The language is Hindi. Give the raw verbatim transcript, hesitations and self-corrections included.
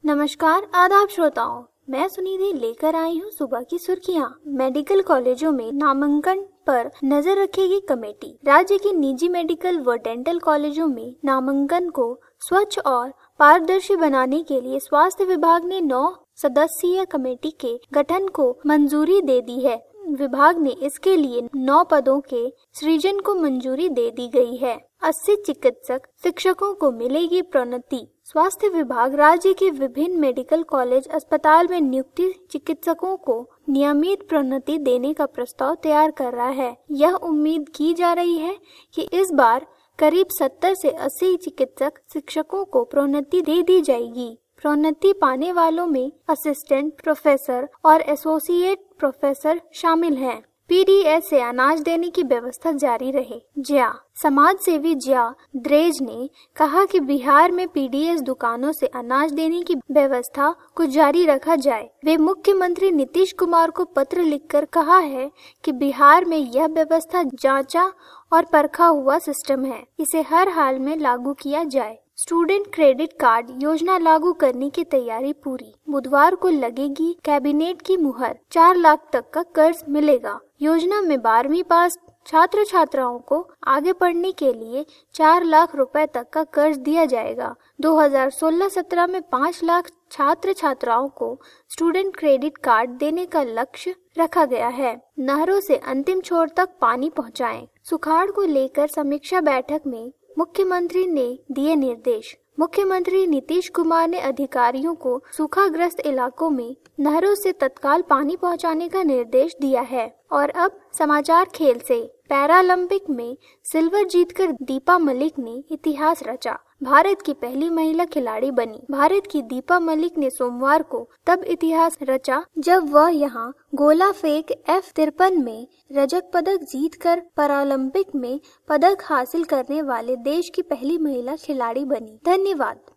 नमस्कार, आदाब श्रोताओं। मैं सुनिधि लेकर आई हूँ सुबह की सुर्खियाँ। मेडिकल कॉलेजों में नामांकन पर नजर रखेगी कमेटी। राज्य के निजी मेडिकल व डेंटल कॉलेजों में नामांकन को स्वच्छ और पारदर्शी बनाने के लिए स्वास्थ्य विभाग ने नौ सदस्यीय कमेटी के गठन को मंजूरी दे दी है। विभाग ने इसके लिए नौ पदों के सृजन को मंजूरी दे दी गई है। अस्सी चिकित्सक शिक्षकों को मिलेगी प्रोन्नति। स्वास्थ्य विभाग राज्य के विभिन्न मेडिकल कॉलेज अस्पताल में नियुक्त चिकित्सकों को नियमित प्रोन्नति देने का प्रस्ताव तैयार कर रहा है। यह उम्मीद की जा रही है कि इस बार करीब सत्तर से अस्सी चिकित्सक शिक्षकों को प्रोन्नति दे दी जाएगी। प्रोन्नति पाने वालों में असिस्टेंट प्रोफेसर और एसोसिएट प्रोफेसर शामिल हैं। पीडीएस से अनाज देने की व्यवस्था जारी रहे। ज्या समाज सेवी ज्या द्रेज ने कहा कि बिहार में पीडीएस दुकानों से अनाज देने की व्यवस्था को जारी रखा जाए। वे मुख्यमंत्री नीतीश कुमार को पत्र लिखकर कहा है कि बिहार में यह व्यवस्था जांचा और परखा हुआ सिस्टम है, इसे हर हाल में लागू किया जाए। स्टूडेंट क्रेडिट कार्ड योजना लागू करने की तैयारी पूरी। बुधवार को लगेगी कैबिनेट की मुहर। चार लाख तक का कर्ज मिलेगा। योजना में बारहवीं पास छात्र छात्राओं को आगे पढ़ने के लिए चार लाख रुपए तक का कर्ज दिया जाएगा। दो हज़ार सोलह सत्रह में पाँच लाख छात्र छात्राओं को स्टूडेंट क्रेडिट कार्ड देने का लक्ष्य रखा गया है। नहरों से अंतिम छोर तक पानी पहुंचाएं। सुखाड़ को लेकर समीक्षा बैठक में मुख्यमंत्री ने दिए निर्देश। मुख्यमंत्री नीतीश कुमार ने अधिकारियों को सूखाग्रस्त इलाकों में नहरों से तत्काल पानी पहुंचाने का निर्देश दिया है। और अब समाचार खेल से। पैरालंपिक में सिल्वर जीतकर दीपा मलिक ने इतिहास रचा। भारत की पहली महिला खिलाड़ी बनी। भारत की दीपा मलिक ने सोमवार को तब इतिहास रचा जब वह यहां गोला फेंक एफ तिरपन में रजत पदक जीतकर पैरालंपिक में पदक हासिल करने वाले देश की पहली महिला खिलाड़ी बनी। धन्यवाद।